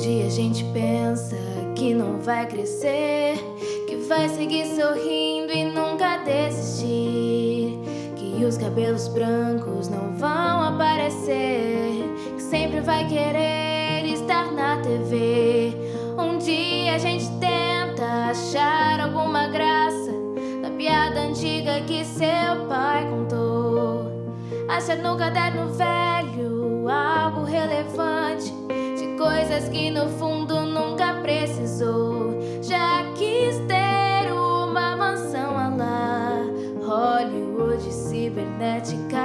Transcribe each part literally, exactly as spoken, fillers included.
dia a gente pensa que não vai crescer, que vai seguir sorrindo e nunca desistir, que os cabelos brancos não vão aparecer, que sempre vai querer estar na T V. Um dia a gente tenta achar alguma graça na piada antiga que seu pai contou, achar no caderno velho algo relevante de coisas que no fundo nunca precisou. Já quis ter uma mansão à la Hollywood cibernética.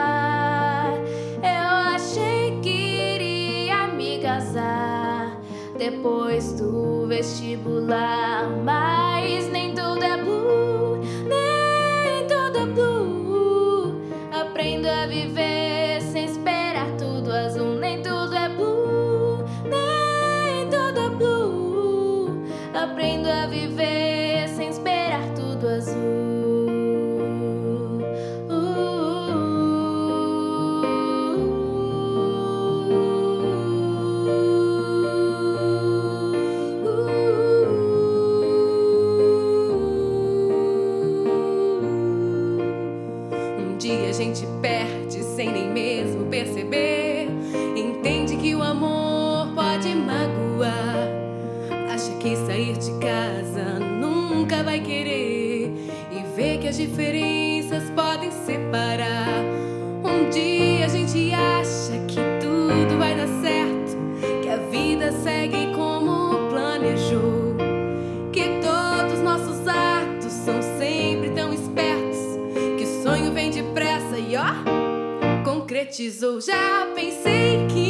Eu achei que iria me casar depois do vestibular, mas nem tudo é blue, nem tudo é blue. Aprendo a viver sem esperar tudo azul, nem tudo é blue, nem tudo é blue. Aprendo a viver sem esperar tudo azul. Um dia a gente perde sem nem mesmo perceber, entende que o amor pode magoar, acha que sair de casa nunca vai querer e vê que as diferenças podem separar. Um dia a gente acha que tudo vai dar certo, que a vida segue como planejou, que todos nossos atos são sempre tão espertos, que o sonho vem depressa e ó, concretizou. Já pensei que